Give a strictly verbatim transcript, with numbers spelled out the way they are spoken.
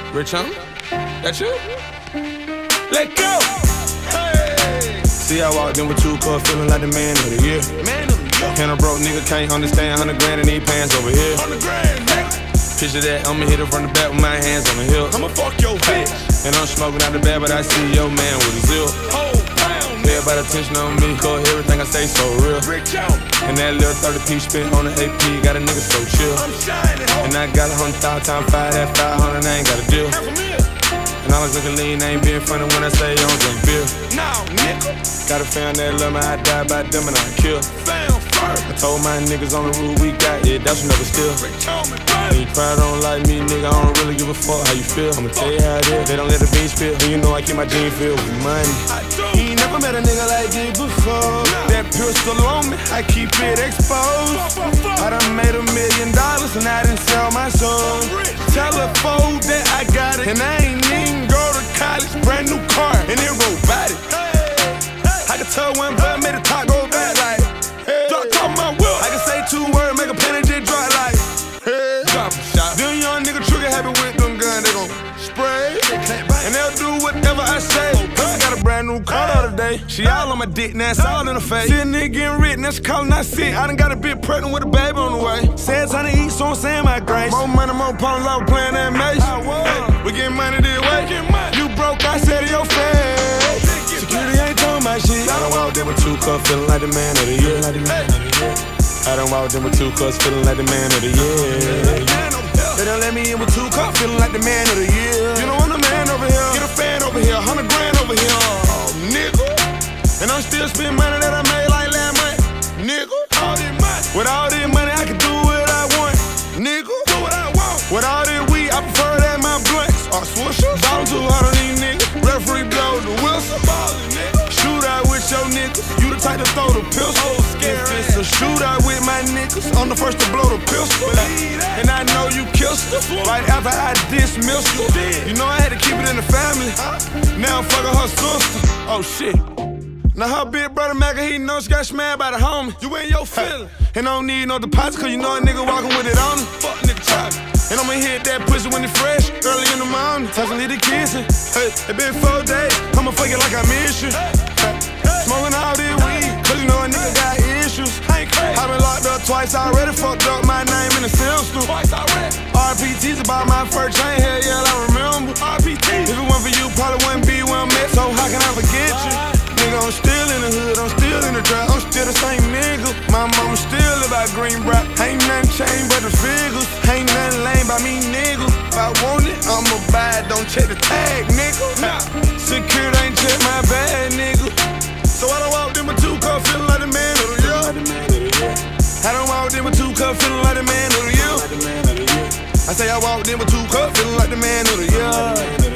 Rich homie? That's you? Let go! Hey! See, I walked in with two cups, feeling like the man of the year. Man of the year. And a broke nigga can't understand hundred grand and need pants over here. Hundred grand, nigga. Picture that, I'ma hit it from the back with my hands on the hill. I'ma fuck your bitch. And I'm smoking out the bag, but I see your man with a zip. Oh, pound. Everybody attention on me, cause everything I say so real. Rich out. And that little thirty piece spent on the A P, got a nigga so chill. I'm shining, and I got a hundred thousand times five, that five hundred, I ain't got a deal. And I was looking lean, I ain't being funny when I say I don't drink beer. Now, nigga. Got a fan that love me, I die by them and I kill. Fam first. I told my niggas on the rule we got, yeah, that's never still. And you probably don't like me, nigga, I don't really give a fuck how you feel. I'ma tell you how it is, they don't let the beans spill. And you know I keep my jeans filled with money. He ain't never met a nigga like this before. That pistol on me, I keep it exposed. I done made a million dollars and I didn't sell my soul. Tell a fool that I got it, and I ain't even go to college. Brand new car, and it robotic. I can tell one button, made the top go back like, hey. Drop top my wheel. I can say two words, make a penny just drop like, hey. Drop a shot. Them young nigga trigger happy with them guns, they gon' spray. And they'll do whatever I say. I got a brand new car the other day. She all on my dick, now it's all in her face. See a nigga getting rich, now she calling I sick. I done got a bit pregnant with a baby on the way. Said time to eat, so I'm saying my grace. More money, more problems, I was playing that mace. Hey, we getting money this way. You broke, I said in your face. Security ain't talking my shit. I done walked in with two cups, feeling like the man of the year. Like the man of the year. I done walked in with two cups, feeling like the man of the year. They done let me in with two cups, feeling like the man of the year. You know I'm the man over here. Get a fan over here, hundred grand over here, oh, nigga. And I'm still spending money that I made like last month, nigga. All this money. With all this money, I can do what I want, nigga. Do what I want. With all this weed, I prefer that my blunts are swishers. Ballin' too hard on these niggas. Referee blow the whistle. Ballin', nigga. Shoot out with your niggas. You the type to throw the pistol. Oh, scary. If it's a shootout with my niggas, I'm the first to blow the pistol. And I know you kissed her right after I dismissed her. You know I had to keep it in the family. Now I'm fucking her sister. Oh shit. Now her big brother Macca, he knows she got smacked by the homie. You ain't your feeling. And I don't need no deposit, cause you know a nigga walking with it on him. Fuck nigga chopping. And I'ma hit that pussy when it's fresh, early in the morning. Touching little kissing. Hey, it been four days, I'ma fuck it like I miss you. Hey, smoking all this weed, cause you know a nigga got issues. I been locked up twice already, fucked up my name in the system. Twice already. R P T's about my first chain, hell yeah, I remember. R P T. If it weren't for you, probably wouldn't be where I'm at, so how can I forget you? Nigga, I'm still in the hood, I'm still in the trap, I'm still the same nigga. My mama still about green rock. Ain't nothing changed but the figures. Ain't nothing lame by me, nigga. If I want it, I'ma buy it, don't check the tag, nigga. Nah. Security ain't check my bag, nigga. So I done walked in with two cups, feeling like the man of the year. I done walked in with two cups, feeling like the man of the year. I say I walked in with two cups, feeling like the man of the year.